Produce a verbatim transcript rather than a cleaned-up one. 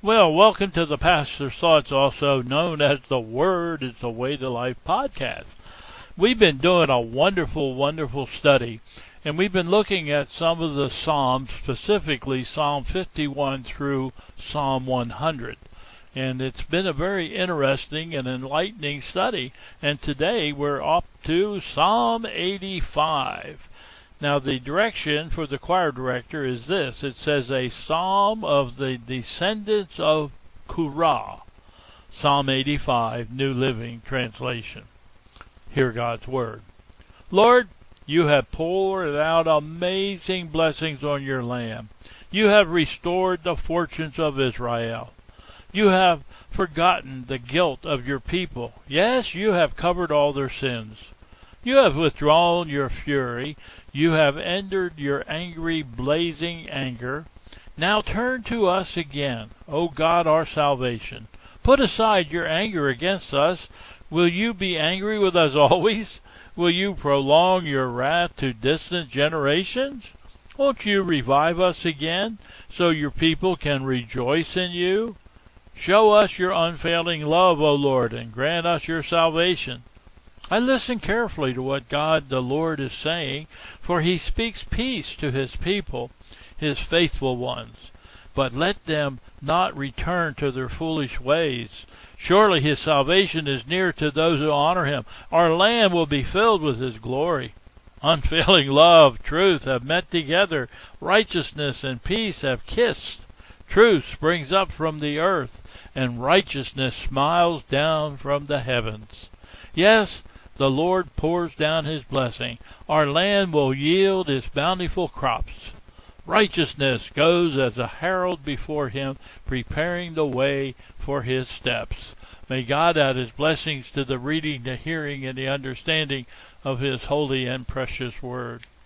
Well, welcome to the Pastor's Thoughts, also known as the Word is the Way to Life podcast. We've been doing a wonderful, wonderful study, and we've been looking at some of the Psalms, specifically Psalm fifty-one through Psalm one hundred. And it's been a very interesting and enlightening study, and today we're up to Psalm eighty-five. Now, the direction for the choir director is this. It says, a psalm of the descendants of Korah. Psalm eighty-five, New Living Translation. Hear God's Word. Lord, you have poured out amazing blessings on your land. You have restored the fortunes of Israel. You have forgotten the guilt of your people. Yes, you have covered all their sins. You have withdrawn your fury. You have ended your angry, blazing anger. Now turn to us again, O God, our salvation. Put aside your anger against us. Will you be angry with us always? Will you prolong your wrath to distant generations? Won't you revive us again, so your people can rejoice in you? Show us your unfailing love, O Lord, and grant us your salvation. I listen carefully to what God the Lord is saying, for he speaks peace to his people, his faithful ones. But let them not return to their foolish ways. Surely his salvation is near to those who honor him. Our land will be filled with his glory. Unfailing love, truth have met together. Righteousness and peace have kissed. Truth springs up from the earth, and righteousness smiles down from the heavens. Yes, the Lord pours down his blessing. Our land will yield its bountiful crops. Righteousness goes as a herald before him, preparing the way for his steps. May God add his blessings to the reading, the hearing, and the understanding of his holy and precious word.